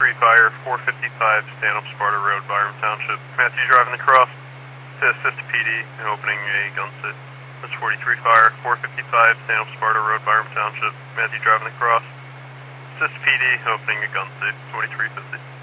Fire, 455 Stanhope Sparta Road, Byram Township. Matthew driving the cross to assist PD and opening a gun sit. That's 43 Fire, 455 Stanhope Sparta Road, Byram Township. Matthew driving the cross. Assist PD opening a gun sit, 2350.